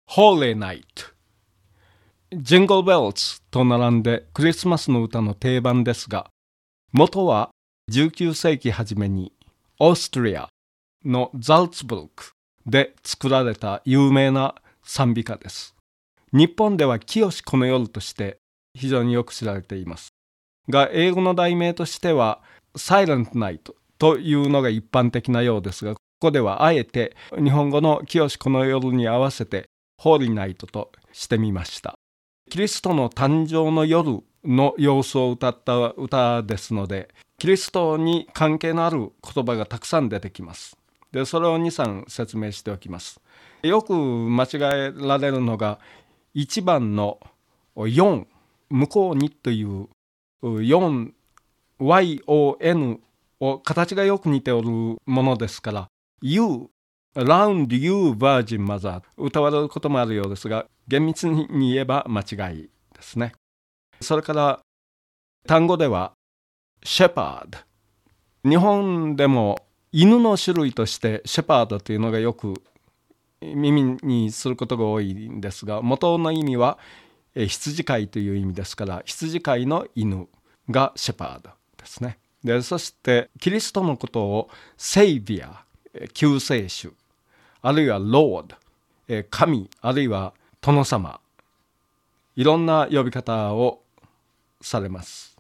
Holy Night、ジングルベルズと並んでクリスマスの歌の定番ですが、元は19世紀初めにオーストリアのザルツブルクで作られた有名な賛美歌です。日本では清しこの夜として非常によく知られていますが、英語の題名としてはサイレントナイトというのが一般的なようですが、ここではあえて日本語の清しこの夜に合わせてホーリーナイトとしてみました。キリストの誕生の夜の様子を歌った歌ですので、キリストに関係のある言葉がたくさん出てきます。で、それを 2,3 説明しておきます。よく間違えられるのが1番の4、向こうにという4、YON を形がよく似ておるものですから、You Round You Virgin Mother 歌われることもあるようですが、厳密に言えば間違いですね。それから単語では Shepherd、 日本でも犬の種類としてシェパードというのがよく耳にすることが多いんですが、元の意味は羊飼いという意味ですから、羊飼いの犬がシェパードですね。で、そしてキリストのことをセイビア、救世主、あるいはロード、神、あるいは殿様、いろんな呼び方をされます。